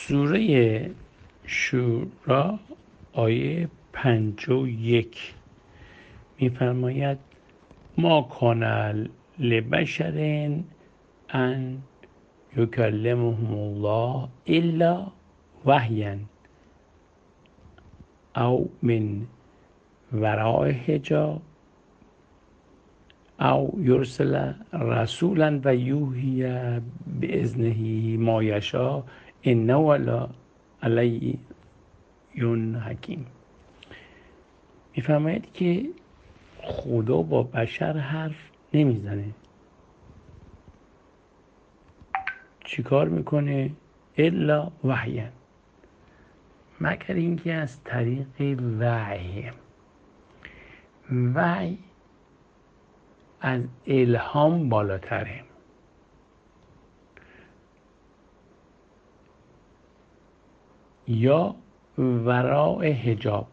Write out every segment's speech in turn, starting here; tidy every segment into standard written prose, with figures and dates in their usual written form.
سوره شورا آیه 51 می‌فرماید ما کان لبشر ان یکلمهم الله الا وحیا او من وراء حجاب او یرسل رسولا و یوحی باذنه ما یشاء انه علی حکیم. میفرماید که خدا با بشر حرف نمیزنه. چیکار میکنه؟ الا وحیا، مگر اینکه از طریق وحی. وحی از الهام بالاتره. یا وراء حجاب،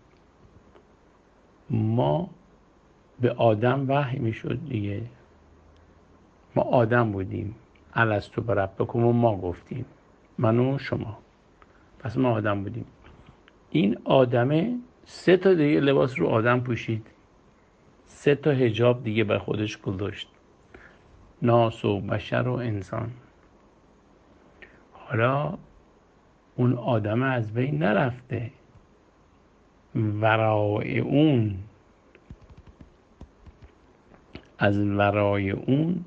ما به آدم وحی میشد دیگه. ما آدم بودیم، الستو بربکم و ما گفتیم، من و شما، پس ما آدم بودیم. این آدمه 3 تا دیگه لباس رو آدم پوشید، 3 تا حجاب دیگه بر خودش گذاشت، ناس و بشر و انسان. حالا اون آدم از بین نرفته، ورای اون، از ورای اون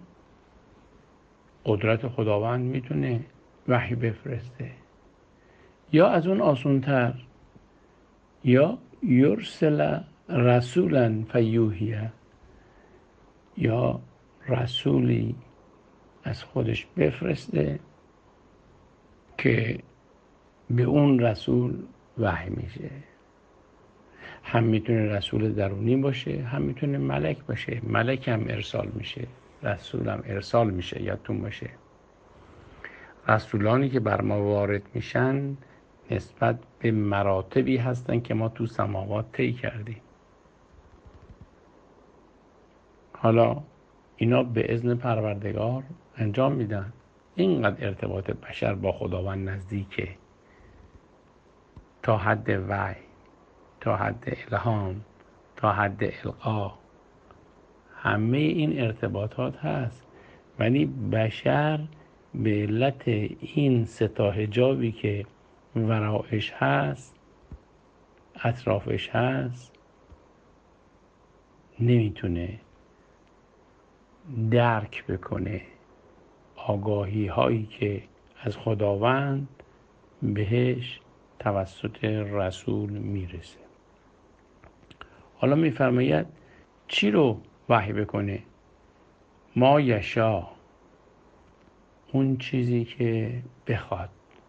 قدرت خداوند میتونه وحی بفرسته. یا از اون آسونتر، یا یرسل رسولا فیوحیه، یا رسولی از خودش بفرسته که به اون رسول وحی میشه. هم میتونه رسول درونی باشه، هم میتونه ملک باشه. ملک هم ارسال میشه، رسول هم ارسال میشه. یادتون باشه رسولانی که بر ما وارد میشن نسبت به مراتبی هستن که ما تو سماوات طی کردیم. حالا اینا به اذن پروردگار انجام میدن. اینقدر ارتباط بشر با خداوند نزدیکه، تا حد وحی، تا حد الهام، تا حد القا. همه این ارتباطات هست، ولی بشر به علت این 3 تا حجابی که ورایش هست، اطرافش هست، نمیتونه درک بکنه آگاهی هایی که از خداوند بهش توسط رسول میرسه. حالا میفرماید چی رو وحی بکنه؟ ما یشا، اون چیزی که بخواد.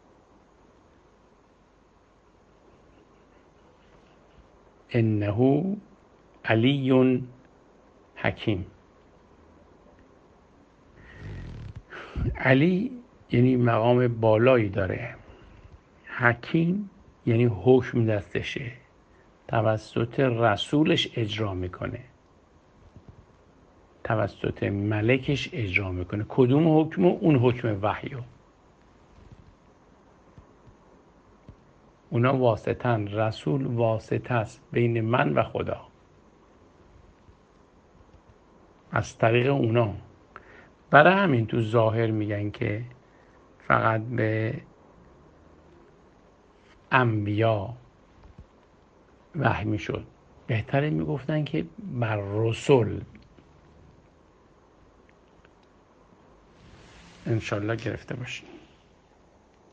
انه علی حکیم. علی یعنی مقام بالایی داره، حکیم یعنی حکم دستشه، توسط رسولش اجرا میکنه، توسط ملکش اجرا میکنه. کدوم حکم؟ اون حکم وحیو. اونا واسطن، رسول واسطه است بین من و خدا. از طریق اونا. برای همین تو ظاهر میگن که فقط به انبیا وحی میشد. بهتره میگفتن که بر رسول. انشالله گرفته باشین.